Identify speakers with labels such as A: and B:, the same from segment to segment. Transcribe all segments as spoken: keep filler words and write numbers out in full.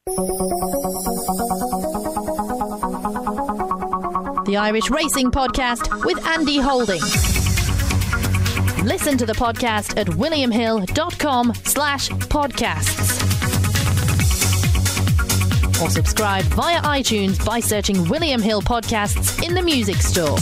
A: The Irish Racing Podcast with Andy Holding. Listen to the podcast at williamhill.com slash podcasts. Or subscribe via iTunes by searching William Hill Podcasts in the music store.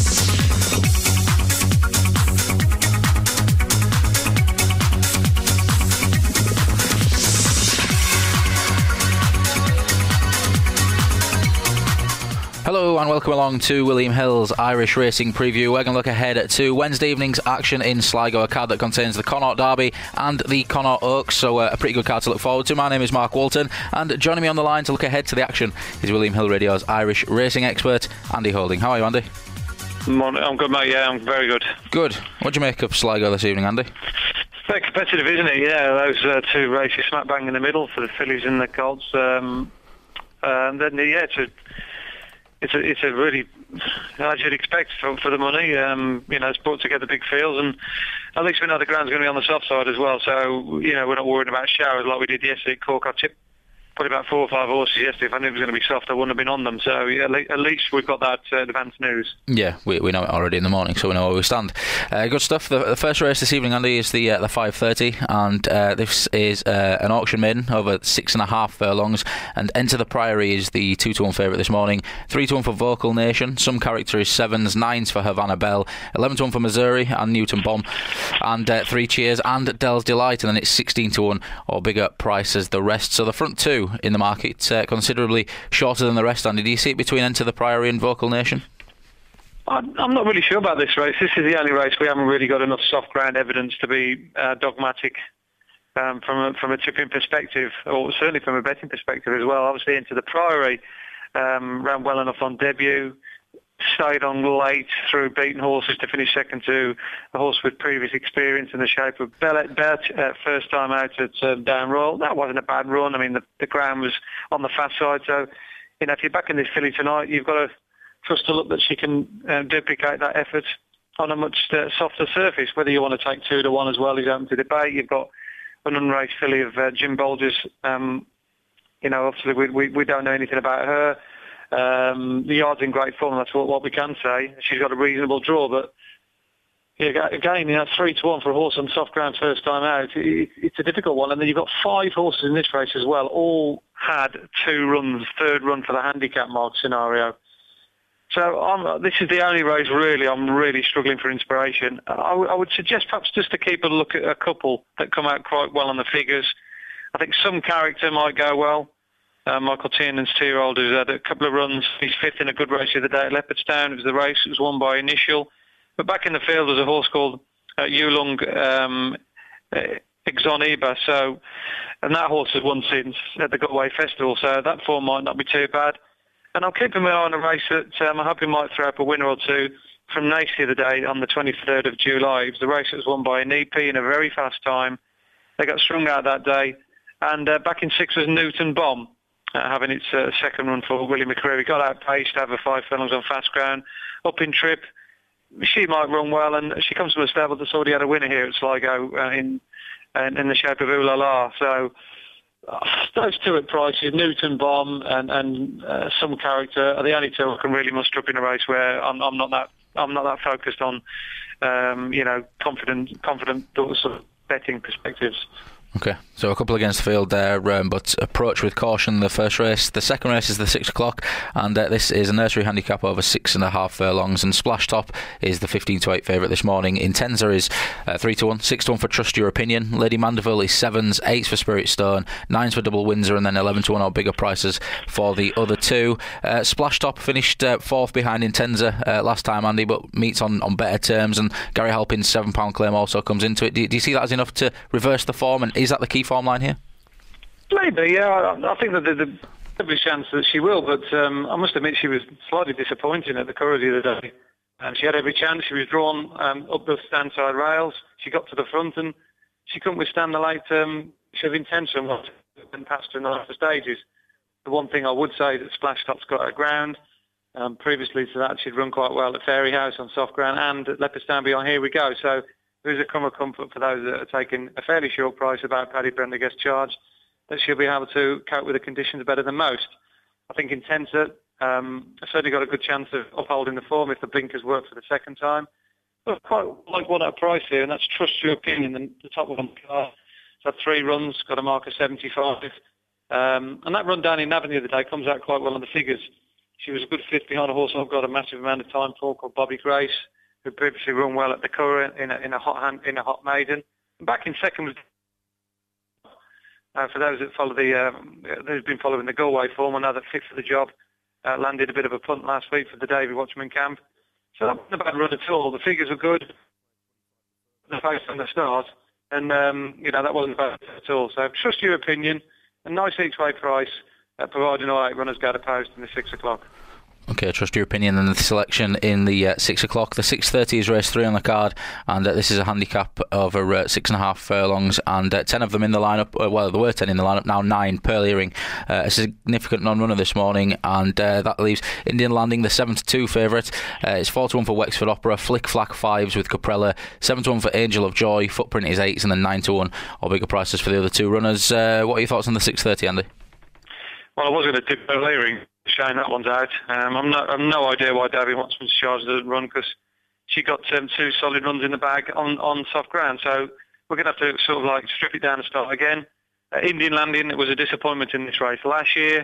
B: Hello and welcome along to William Hill's Irish Racing Preview. We're going to look ahead to Wednesday evening's action in Sligo, a card that contains the Connaught Derby and the Connaught Oaks, so uh, a pretty good card to look forward to. My name is Mark Walton, and joining me on the line to look ahead to the action is William Hill Radio's Irish racing expert, Andy Holding. How are you, Andy?
C: Morning. I'm good, mate. Yeah, I'm very good.
B: Good. What do you make of Sligo this evening, Andy?
C: Very competitive, isn't it? Yeah, those uh, two races smack bang in the middle for the fillies and the colts. Um, uh, and then, yeah, it's a... It's a, it's a really, as you'd expect for, for the money. Um, you know, it's brought together big fields, and at least we know the ground's going to be on the soft side as well. So, you know, we're not worried about showers like we did yesterday at Cork. I tipped probably about four or five horses yesterday. If I knew it was going to be soft, I wouldn't have been on them. So, yeah, at least we've got that uh, advanced news.
B: Yeah, we, we know it already in the morning, so we know where we stand. Uh, good stuff. The, the first race this evening, Andy, is the uh, the five thirty, and uh, this is uh, an auction maiden over six and a half furlongs. And Enter the Priory is the two to one favourite this morning. Three to one for Vocal Nation. Some Character is sevens, nines for Havana Bell, eleven to one for Missouri and Newton Bomb, and uh, Three Cheers and Dell's Delight. And then it's sixteen to one or bigger price as the rest. So the front two in the market uh, considerably shorter than the rest. Andy, do you see it between Enter the Priory and Vocal Nation?
C: I'm not really sure about this race. This is the only race we haven't really got enough soft ground evidence to be uh, dogmatic um, from a, from a tipping perspective, or certainly from a betting perspective as well. Obviously, Into the Priory um, ran well enough on debut, stayed on late through beaten horses to finish second to a horse with previous experience in the shape of Bellet Bet, uh, first time out at uh, Down Royal. That wasn't a bad run. I mean, the, the ground was on the fast side, so you know, if you're back in this filly tonight, you've got to trust to look that she can uh, duplicate that effort on a much uh, softer surface. Whether you want to take two to one as well is open to debate. You've got an unraced filly of uh, Jim Bolger's. Um, you know, obviously we, we we don't know anything about her. Um, the yard's in great form. That's what, what we can say. She's got a reasonable draw, but yeah, again, you know, three to one for a horse on soft ground first time out. It, it's a difficult one, and then you've got five horses in this race as well. All had two runs, third run for the handicap mark scenario. So I'm, this is the only race really I'm really struggling for inspiration. I, w- I would suggest perhaps just to keep a look at a couple that come out quite well on the figures. I think Some Character might go well. Uh, Michael Tiernan's two-year-old has had a couple of runs. He's fifth in a good race the other day at Leopardstown. It was the race. It was won by Initial. But back in the field was a horse called uh, Yulung um, Exoniba. So, and that horse has won since at the Galway Festival. So that form might not be too bad. And I'm keeping my eye on a race that um, I hope he might throw up a winner or two from Nace the other day on the twenty-third of July. It was the race that was won by Anipi in a very fast time. They got strung out that day. And uh, back in six was Newton Bomb, uh, having its uh, second run for Willie McCreary. Got outpaced, have a five furlongs on fast ground. Up in trip, she might run well, and she comes from a stable that's already had a winner here at Sligo uh, in, in in the shape of Ooh La La. So uh, those two at prices, Newton Bomb and and uh, Some Character, are the only two I can really muster up in a race where I'm, I'm not that I'm not that focused on, um, you know, confident confident sort of betting perspectives.
B: Okay, so a couple against the field there, um, but approach with caution the first race. The second race is the six o'clock, and uh, this is a nursery handicap over six and a half furlongs, and Splash Top is the fifteen to eight favourite this morning. Intenza is uh, three to one, six to one for Trust Your Opinion. Lady Mandeville is sevens, eights for Spirit Stone, nines for Double Windsor, and then eleven to one or bigger prices for the other two. Uh, Splash Top finished uh, fourth behind Intenza uh, last time, Andy, but meets on, on better terms, and Gary Halpin's seven pound claim also comes into it. Do, do you see that as enough to reverse the form, and is that the key form line here?
C: Maybe, yeah. I, I think that there's every chance that she will, but um, I must admit she was slightly disappointing at the Curragh the other day. Um, she had every chance. She was drawn um, up the stand-side rails. She got to the front, and she couldn't withstand the late um, sort of intention and passed her in the latter stages. The one thing I would say that Splash Top's got her ground. Um, previously to that, she'd run quite well at Fairyhouse on soft ground and at Leopardstown beyond Here We Go. So there is a come of comfort for those that are taking a fairly short price about Paddy Prendergast charge. that she'll be able to cope with the conditions better than most. I think Intensa um, certainly got a good chance of upholding the form if the blinkers work for the second time. But quite like one at a price here, and that's Trust Your Opinion, the, the top one on the card. It's had three runs, got a mark of seventy-five. Um, and that run down in Navan the other day comes out quite well on the figures. She was a good fifth behind a horse I've got a massive amount of time for called Bobby Grace, who previously run well at the Curragh in a, in a hot hand, in a hot maiden. And back in second was, uh, for those that follow the, um, who've been following the Galway form, I know that fit for the job, uh, landed a bit of a punt last week for the Davy Watchman camp. So that wasn't a bad run at all. The figures were good, the face on the start, and um, you know that wasn't bad at all. So Trust Your Opinion, a nice each-way price, uh, providing all eight runners go to post in the six o'clock.
B: Okay, Trust Your Opinion and the selection in the uh, six o'clock. The six thirty is race three on the card, and uh, this is a handicap over uh, six and a half furlongs, and uh, ten of them in the lineup. Uh, well, there were ten in the lineup, now nine. Pearl Earring, uh, a significant non-runner this morning, and uh, that leaves Indian Landing, the seven to two favourite. Uh, it's four to one for Wexford Opera, Flick Flack fives with Caprella, seven to one for Angel of Joy, Footprint is eights, and then nine to one or bigger prices for the other two runners. Uh, what are your thoughts on the six thirty, Andy?
C: Well, I was going to tip Pearl Earring. Shame that one's out. Um, I'm not, I've no idea why Davy Watchman's charge doesn't run, because she got um, two solid runs in the bag on, on soft ground. So we're going to have to sort of like strip it down and start again. Uh, Indian Landing, it was a disappointment in this race last year,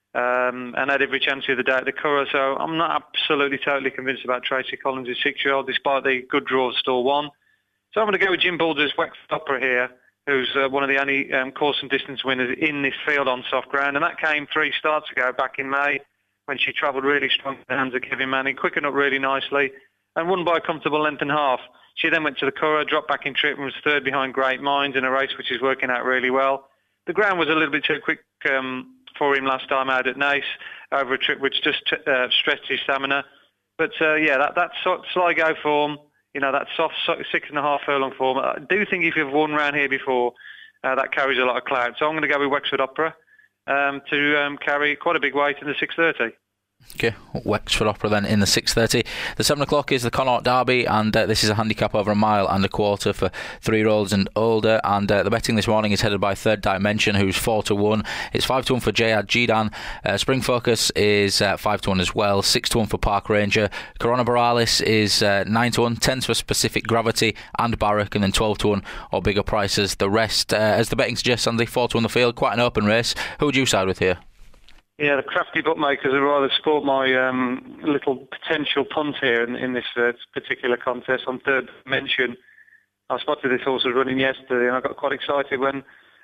C: um, and had every chance the other day at the Curragh. So I'm not absolutely totally convinced about Tracy Collins' six-year-old, despite the good draw of stall one. So I'm going to go with Jim Balder's Wexford Opera here, who's uh, one of the only um, course and distance winners in this field on soft ground. And that came three starts ago, back in May, when she travelled really strong in the hands of Kevin Manning, quickened up really nicely, and won by a comfortable length and a half. She then went to the Curragh, dropped back in trip, and was third behind Great Minds in a race which is working out really well. The ground was a little bit too quick um, for him last time out at Naas, over a trip which just uh, stretched his stamina. But uh, yeah, that, that Sligo form, you know, that soft six and a half furlong form, I do think if you've won round here before, uh, that carries a lot of clout. So I'm going to go with Wexford Opera um, to um, carry quite a big weight in the six thirty.
B: Okay, Wexford Opera then in the six thirty. The seven o'clock is the Connaught Derby, and uh, this is a handicap over a mile and a quarter for three-year-olds and older, and uh, the betting this morning is headed by Third Dimension, who's four to one. It's five to one for Jayad Jidan. Uh, Spring Focus is uh, five to one as well, six to one for Park Ranger. Corona Borealis is uh, nine to one, ten for Specific Gravity and Barrack, and then twelve to one or bigger prices. The rest, uh, as the betting suggests, Andy, four to one the field, quite an open race. Who would you side with here?
C: Yeah, the crafty bookmakers would rather sport my um, little potential punt here in, in this uh, particular contest on Third Dimension. I spotted this horse was running yesterday, and I got quite excited when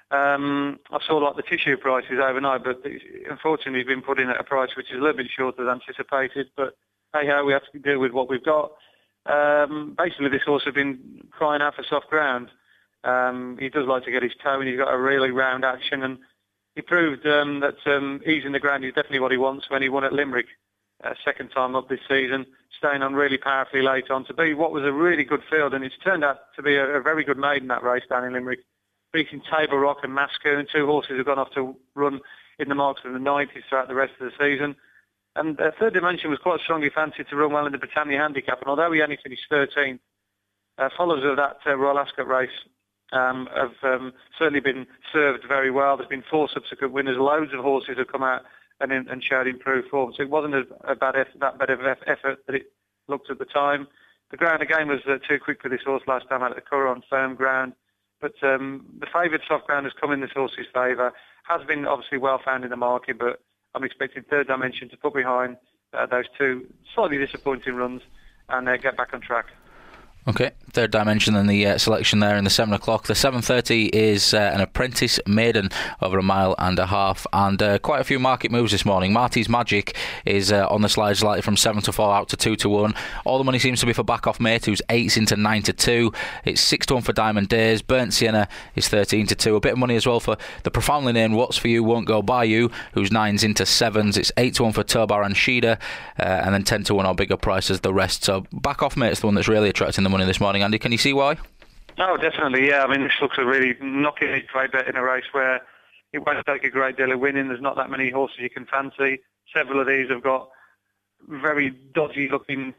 C: um, I saw like the tissue prices overnight, but unfortunately he's been put in at a price which is a little bit shorter than anticipated. But hey ho, we have to deal with what we've got. Um, basically, this horse has been crying out for soft ground. Um, he does like to get his toe, and he's got a really round action, and he proved um, that um, easing the ground is definitely what he wants when he won at Limerick, uh, second time up this season, staying on really powerfully late on to be what was a really good field, and it's turned out to be a, a very good maiden, that race down in Limerick, beating Table Rock and Mascoon, two horses who've gone off to run in the marks of the nineties throughout the rest of the season. And uh, Third Dimension was quite strongly fancied to run well in the Britannia Handicap, and although he only finished thirteenth, uh, followers of that uh, Royal Ascot race Um, have um, certainly been served very well. There's been four subsequent winners. Loads of horses have come out and, in, and showed improved form. So it wasn't a, a bad effort, that bad of effort that it looked at the time. The ground again was uh, too quick for this horse last time out at the Curragh on firm ground. But um, the favoured soft ground has come in this horse's favour. Has been obviously well found in the market, but I'm expecting Third Dimension to put behind uh, those two slightly disappointing runs and uh, get back on track.
B: Okay, Third Dimension and the uh, selection there in the seven o'clock. The seven thirty is uh, an Apprentice Maiden over a mile and a half, and uh, quite a few market moves this morning. Marty's Magic is uh, on the slide slightly from seven to four out to two to one. All the money seems to be for Back Off Mate, who's eights into nine to two. It's six to one for Diamond Days. Burnt Sienna is thirteen to two. A bit of money as well for the profoundly named What's For You Won't Go By You, who's nines into sevens. It's eight to one for Tobar and Sheeda, uh, and then ten to one or bigger prices the rest. So Back Off Mate's the one that's really attracting the money this morning. Andy, can you see why?
C: Oh, definitely, yeah. I mean, this looks a really knocking trade bet in a race where it won't take a great deal of winning. There's not that many horses you can fancy. Several of these have got very dodgy looking,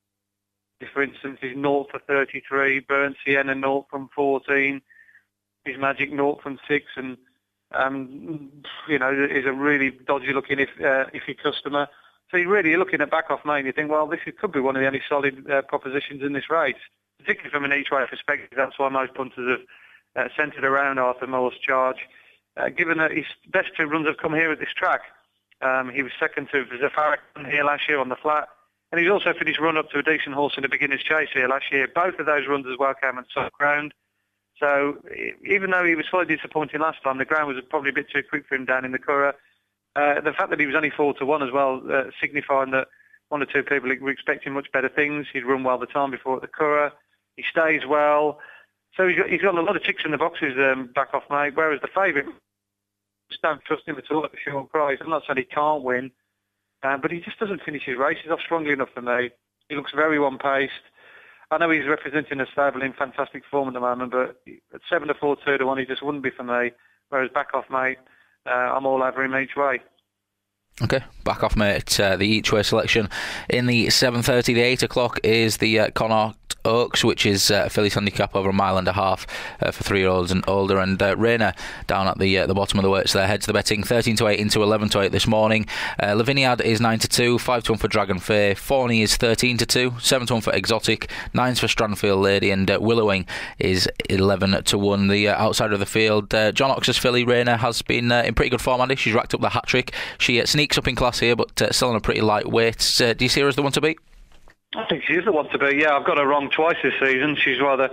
C: for instance, is naught for thirty-three, Burnt Sienna naught from fourteen, his Magic naught from six, and um, you know, is a really dodgy-looking if, uh, iffy customer. So you really, you're looking at Back Off Mate and you think, well, this could be one of the only solid uh, propositions in this race, particularly from an each-way perspective. That's why most punters have uh, centred around Arthur Moore's Charge, uh, given that his best two runs have come here at this track. Um, he was second to Zafar here last year on the flat, and he's also finished run up to a decent horse in the beginner's chase here last year. Both of those runs as well came on soft ground. So even though he was slightly disappointing last time, the ground was probably a bit too quick for him down in the Curragh. Uh, the fact that he was only four to one as well, uh, signifying that one or two people were expecting much better things. He'd run well the time before at the Curragh. He stays well. So he's got, he's got a lot of ticks in the boxes, um, Back Off Mate, whereas the favourite, just don't trust him at all at the short price. I'm not saying he can't win, uh, but he just doesn't finish his races off strongly enough for me. He looks very one-paced. I know he's representing a stable in fantastic form at the moment, but at seven to four, two to one, he just wouldn't be for me. Whereas Back Off Mate, uh, I'm all over him each way.
B: Okay, Back Off Mate, uh, the each way selection. In the seven thirty, the eight o'clock is the uh, Connaught Oaks, which is uh, a filly's handicap over a mile and a half uh, for three-year-olds and older. And uh, Rayner down at the uh, the bottom of the weights there heads the betting thirteen to eight into eleven to eight this morning. Uh, Laviniad is nine to two, five to one for Dragon Fair. Forney is thirteen to two, seven to one for Exotic, nines for Stranfield Lady, and uh, Willowing is eleven to one. The uh, outsider of the field, uh, John Ox's filly Rayner has been uh, in pretty good form, Andy. She's racked up the hat trick. She uh, sneaks up in class here, but uh, still on a pretty light weight. Uh, do you see her as the one to beat?
C: I think she is the one to be. Yeah, I've got her wrong twice this season. She's rather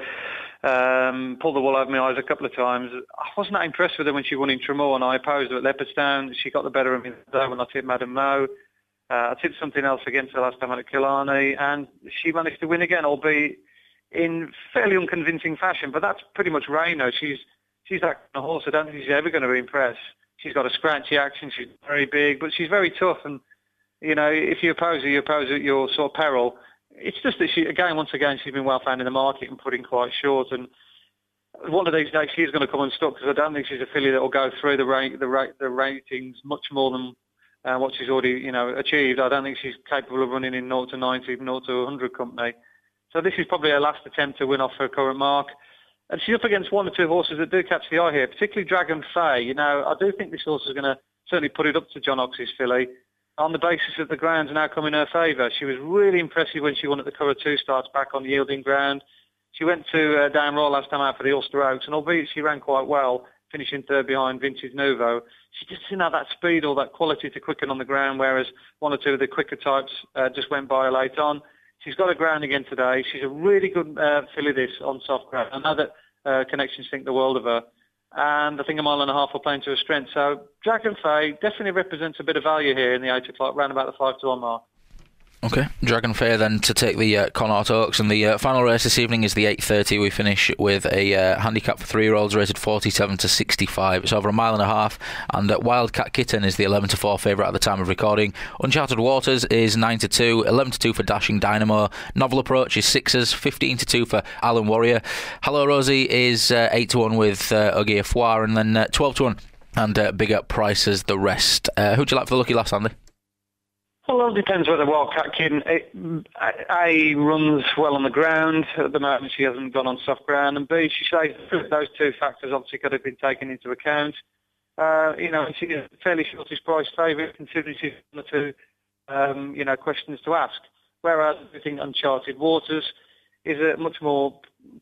C: um, pulled the wool over my eyes a couple of times. I wasn't that impressed with her when she won in Tremor, and I opposed her at Leopardstown. She got the better of me today when I tipped Madam Mo. Uh, I tipped something else against her last time at Killarney, and she managed to win again, albeit in fairly unconvincing fashion. But that's pretty much Rayner. She's she's that kind of horse. I don't think she's ever going to impress. She's got a scratchy action. She's very big, but she's very tough. And you know, if you oppose her, you oppose her at your sort of peril. It's just that she, again, once again, she's been well found in the market and putting quite short. And one of these days, she's going to come unstuck because I don't think she's a filly that will go through the rate, the rate, the ratings much more than uh, what she's already, you know, achieved. I don't think she's capable of running in zero to ninety, zero to one hundred company. So this is probably her last attempt to win off her current mark. And she's up against one or two horses that do catch the eye here, particularly Dragon Fae. You know, I do think this horse is going to certainly put it up to John Ox's filly, on the basis that the ground's now come in her favour. She was really impressive when she won at the Curragh two starts back on yielding ground. She went to uh, Down Royal last time out for the Ulster Oaks, and albeit she ran quite well, finishing third behind Vintage Nouveau, she just didn't have that speed or that quality to quicken on the ground, whereas one or two of the quicker types uh, just went by her late on. She's got her ground again today. She's a really good uh, filly this on soft ground. I know that uh, connections think the world of her. And I think a mile and a half will play into her strength. So Dragon Fae definitely represents a bit of value here in the eight o'clock, round about the five to one mark.
B: Okay, Dragon Fair then to take the uh, Connaught Oaks, and the uh, final race this evening is the eight thirty. We finish with a uh, handicap for three-year-olds rated forty-seven to sixty-five. It's over a mile and a half, and uh, Wildcat Kitten is the eleven to four favourite at the time of recording. Uncharted Waters is nine to two, eleven to two for Dashing Dynamo. Novel Approach is sixes, fifteen to two for Alan Warrior. Hello Rosie is uh, eight to one with uh, Ogier Foire, and then uh, twelve to one and uh, bigger prices the rest. Uh, who'd you like for the lucky last, Andy?
C: Well, it depends whether Wildcat Kitten A, runs well on the ground. At the moment, she hasn't gone on soft ground. And B, she says those two factors obviously could have been taken into account. Uh, you know, she is a fairly shortest price favourite, considering she's one or two, um, you know, questions to ask. Whereas I think Uncharted Waters is a much more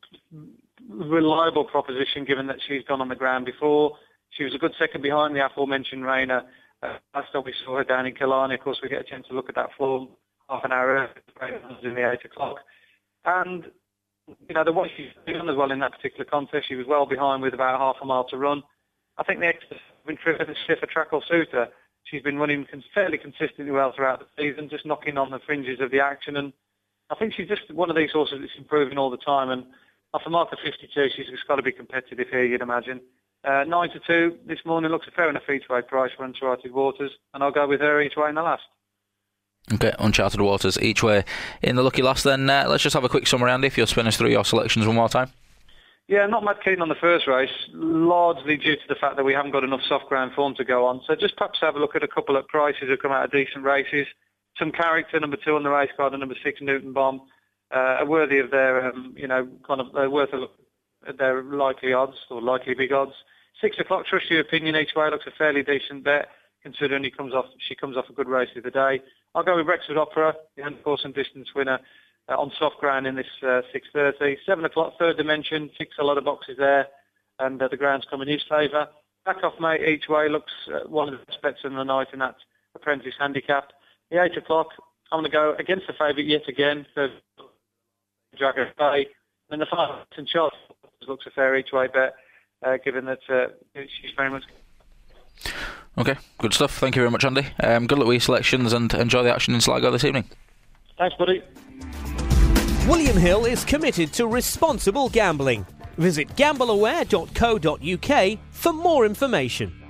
C: reliable proposition, given that she's gone on the ground before. She was a good second behind the aforementioned Rayner. Uh, last time we saw her down in Killarney, of course, we get a chance to look at that form half an hour in the eight o'clock. And, you know, the way she's done as well in that particular contest, she was well behind with about half a mile to run. I think the extra been true for the stiffer track will suit her. She's been running fairly consistently well throughout the season, just knocking on the fringes of the action. And I think she's just one of these horses that's improving all the time. And off a mark of fifty-two, she's just got to be competitive here, you'd imagine. Uh, nine to two this morning looks a fair enough each way price for Uncharted Waters, and I'll go with her each way in the last.
B: Okay, Uncharted Waters each way in the lucky last. Then uh, let's just have a quick summary, Andy, if you'll spin us through your selections one more time.
C: Yeah, not mad keen on the first race, largely due to the fact that we haven't got enough soft ground form to go on. So just perhaps have a look at a couple of prices who come out of decent races. Some character, number two on the race card, and number six, Newton Bomb, uh, are worthy of their, um, you know, kind of uh, worth a look at their likely odds or likely big odds. Six o'clock, trust your opinion each way. Looks a fairly decent bet, considering he comes off. She comes off a good race of the day. I'll go with Brexwood Opera, the one hundred course and distance winner uh, on soft ground in this uh, six thirty. Seven o'clock, Third Dimension, ticks a lot of boxes there, and uh, the ground's come in his favour. Back off mate each way looks uh, one of the best bets of the night, and that's Apprentice Handicap. The eight o'clock, I'm going to go against the favourite yet again, for Dragon Bay. And the five and Charles looks a fair each way bet, uh, given that uh, she's very much.
B: Okay, good stuff. Thank you very much, Andy. Um, good luck with your selections and enjoy the action in Sligo this evening.
C: Thanks, buddy.
D: William Hill is committed to responsible gambling. Visit gamble aware dot co dot uk for more information.